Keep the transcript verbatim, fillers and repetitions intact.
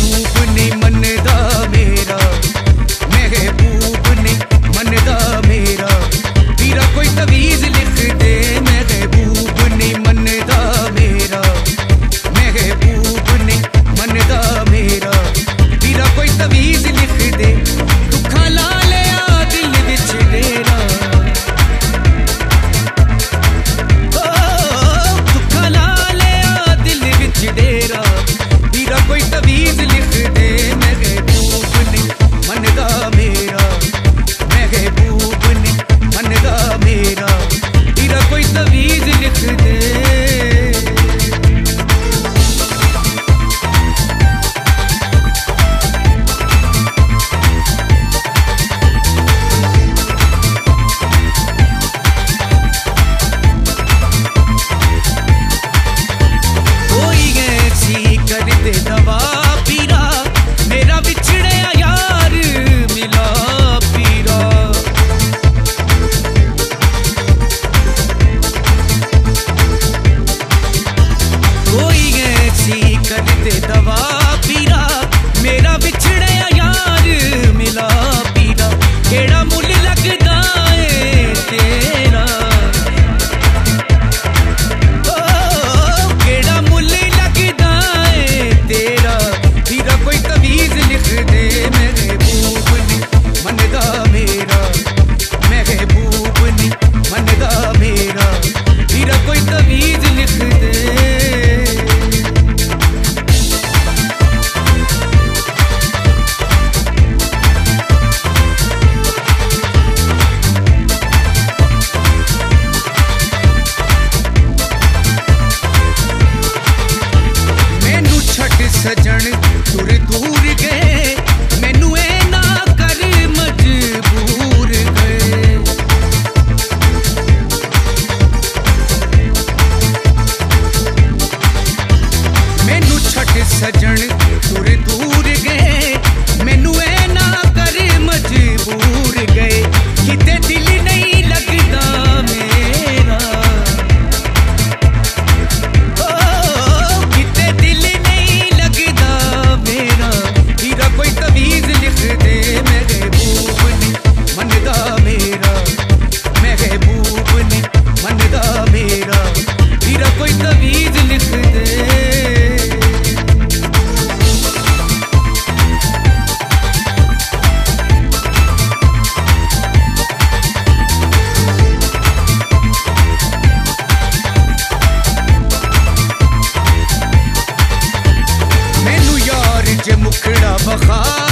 महबूब नहीं मनदा मेरा, महबूब नहीं मनदा मेरा, वीरा कोई तवीज लिख दे। महबूब नहीं मनदा मेरा, महबूब नहीं मनदा मेरा, वीरा कोई तवीज लिख दे। दुखा ला लिया दिल विच डेरा, दुखा ला लिया दिल विच डेरा, वीरा कोई तवीज लिख दे। महबूब नहीं मनदा मेरा, महबूब नहीं मनदा मेरा, वीरा कोई तवीज लिख दे। करते दवा पीरा, मेरा बिछड़े यार मिला पीरा। कोई ऐसी करते दवा पीरा, मेरा बिछड़े यार मिला पीरा। केड़ा मुल लगदा है तेरा, केड़ा मुल लगदा तेरा, वीरा कोई तवीज लिख दे। महबूब नहीं मनदा मेरा, महबूब नहीं मनदा मेरा, वीरा कोई तवीज लिख दे। सजन दूर दूर गए, मैनू ए ना कर मजबूर गए। मैनू छट सजन दूर दूर गए, मैनू ए ना कर मजबूर गए। किते दिल नहीं लगदा मेरा, किते दिल मेरा, वीरा कोई तवीज लिख दे। महबूब नहीं मनदा मेरा, महबूब नहीं मनदा मेरा, वीरा कोई तवीज लिख दे। मैनू यार जे मुखड़ा बखा